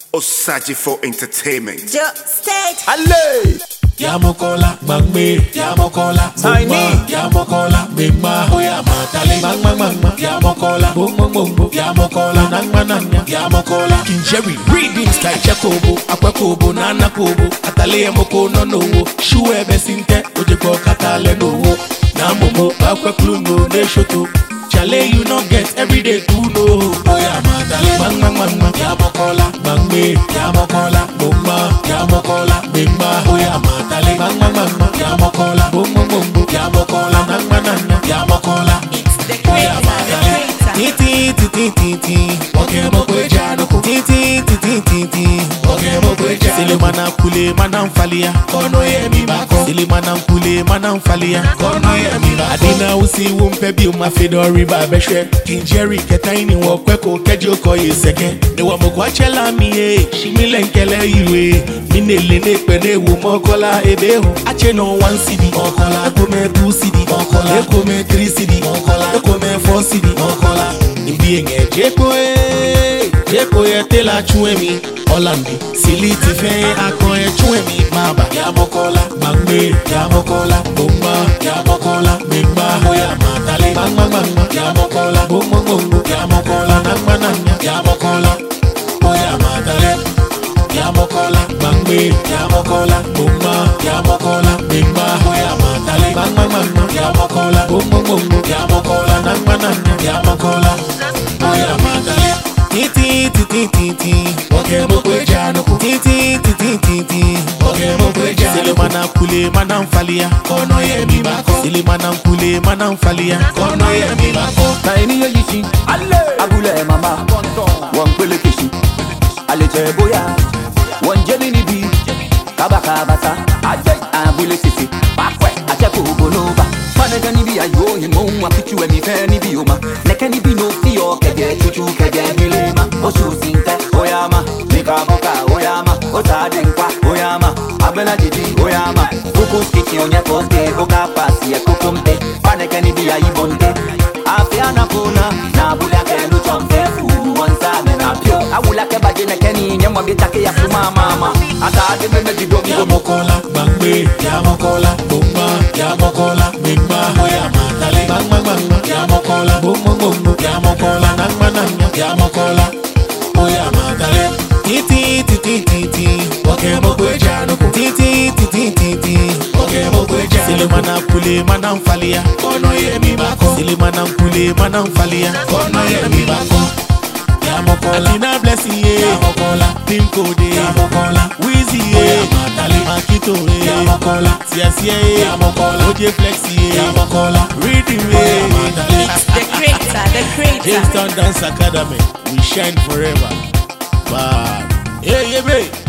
Osaji for entertainment. State. Allez! Yamokola, Mangme, Yamokola, Tiny, Yamokola, Bigma, Hoyama, Tali, Mangma, Yamokola, Bumbo, Yamokola, Nangmananya, Yamokola, King Jerry, Reading Sky Chakobo, Aquacobo, Nana Kobo, Atale Moko, no, Shue Besinte, Ojeko Katale, no, Namomo, Aquacluno, Neshoto. Chale, you not get every day to know. Hoyama, Tali, Mangma, Yamokola, Mangme, Yamokola, Bumba, Yamokola, Bigma, Hoyama. Mama, Yamokola, Bumbo, Yamokola, Nangmananya, Yamokola. It's the creator. Titi, Pokemo Jano, Titi, Pokemo Kweja, Silimana Kule, Manam Falia, Kono Yemi Bako, Silimana Kule, Manam Falia, Kono Yemi Bako. Adina Usi Wumpebi, Mafidori Babeshe, King Jerry, Ketaini, Wakweko, Kajoko, Yeseke, the Wamokwacha me, Shimilenkele Iwe, Minelene, Pene, Wumokola, Ebeo, Acheno 1 CD, Okola, Ekome 2 CD, Okola, Ekome 3 CD, Okola, Ekome 4 CD, Okola. Being a Jeko, tela chuemi, Olandi, Siliti fe, Akoe chuemi, Maba, Yamokola, Mangme, Yamokola, Bumba, Yamokola, Bigba, Hoyama, Tale, Mangma, Yamokola, Bumbo, Yamokola, Nangmananya, Yamokola, Hoyama, Tale, Yamokola, Mangme, Yamokola, Bumba, Yamokola, Bigba, Hoyama, Tale, Mangma, Yamokola, Bumbo, Yamokola, Nangmananya, Yamokola. Titi, Pokemo Jano, Titi, Pokemo Kweja, Silimana Kule, Manam Falia, Kono Yemi Bako, Silimana Kule, Manam Falia, Kono Yemi Bako. Tiny Yishi, Abule Mama, one Pelikishi, Alete Boya, one Jenny B, Kabaka Bata, Abule Sisi, Bakwe, Achaku Bonova, Panagani be a yo, him home, a picture and if any bioma, Nekani be no Fio, Kage, Chuchu, Kage, Milema, Osu Sinta, Oyama, Mikaboka, Oyama, Otadinka, Oyama, Abela Didi, Oyama, Kuku Stitch on your post, Oka Passi, a Kukumte, Panagani be a Ibonte, Afiana Puna, Nabula Kenu Chompe, one side and a pure. I will like a Bajina Kenny, Yamabitaki, Mama, Ata, the Dogi Yamokola, Bangbe, Yamokola, Bumba, Yamokola, Bigba, Hoyama, Tale, Mangma, Yamokola, Bumbo, Yamokola, Nangmananya, Yamokola, Hoyama, Tale, Titi, Pokemo Jano, Titi, Pokemo Kweja, Silimana Kule, Manam Falia, Kono Yemi Bako, Silimana Kule, Manam Falia, Kono Yemi Bako. Yamokola, Tina Blessing, Yamokola, Pinko de, Yamokola, Wheezy, Yamokola, Makito, Yamokola, Siasia, Yamokola, Oje Flexi, Yamokola, Reading, It's the creator. Kingston Dance Academy, we shine forever. Bye. Hey, babe.